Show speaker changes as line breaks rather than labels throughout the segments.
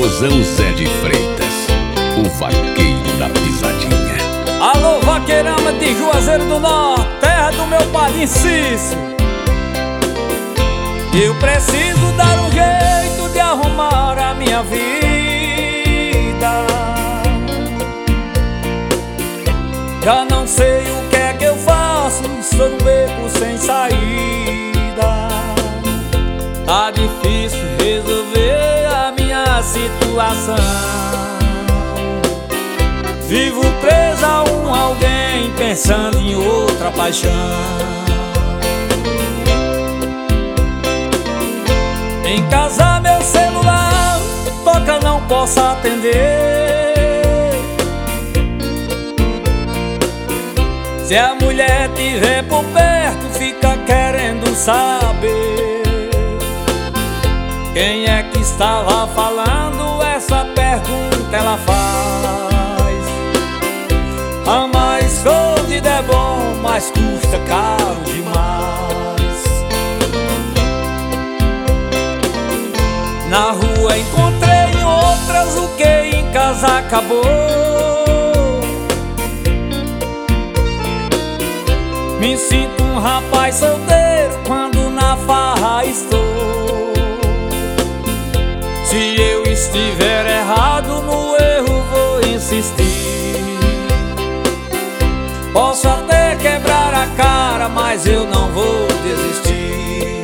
famosão Zé de Freitas, o vaqueiro da pisadinha.
Alô, vaqueirama de Juazeiro do Norte, terra do meu padrinho Cício. Eu preciso dar um jeito de arrumar a minha vida. Já não sei o que é que eu faço, estou num beco sem saída. Tá difícil resolver a minha situação. Vivo presa a alguém, pensando em outra paixão. Em casa meu celular toca, não posso atender. Se a mulher tiver por perto, fica querendo saber quem é que estava falando. Essa pergunta ela faz. A mais escondida é bom, mas custa caro demais. Na rua encontrei outras, o que em casa acabou. Me sinto um rapaz solteiro quando na farra estou. Se eu estiver errado no erro, vou insistir. Posso até quebrar a cara, mas eu não vou desistir.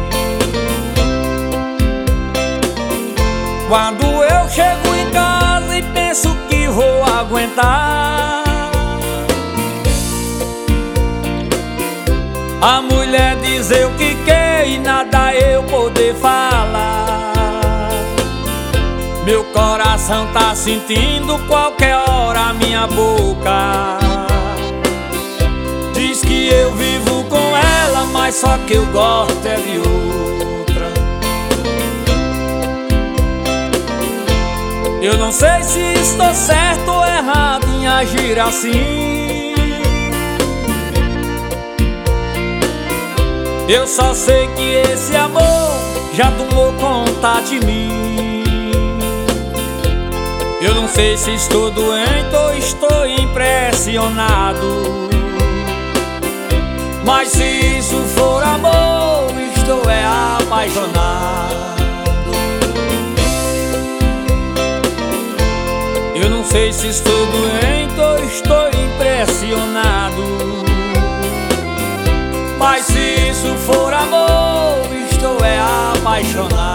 Quando eu chego em casa e penso que vou aguentar, a mulher diz eu que quer e nada eu poder falar. Meu coração tá sentindo qualquer hora a minha boca. Diz que eu vivo com ela, mas só que eu gosto é de outra. Eu não sei se estou certo ou errado em agir assim. Eu só sei que esse amor já tomou conta de mim. Eu não sei se estou doente ou estou impressionado, mas se isso for amor, estou apaixonado. Eu não sei se estou doente ou estou impressionado, mas se isso for amor, estou apaixonado.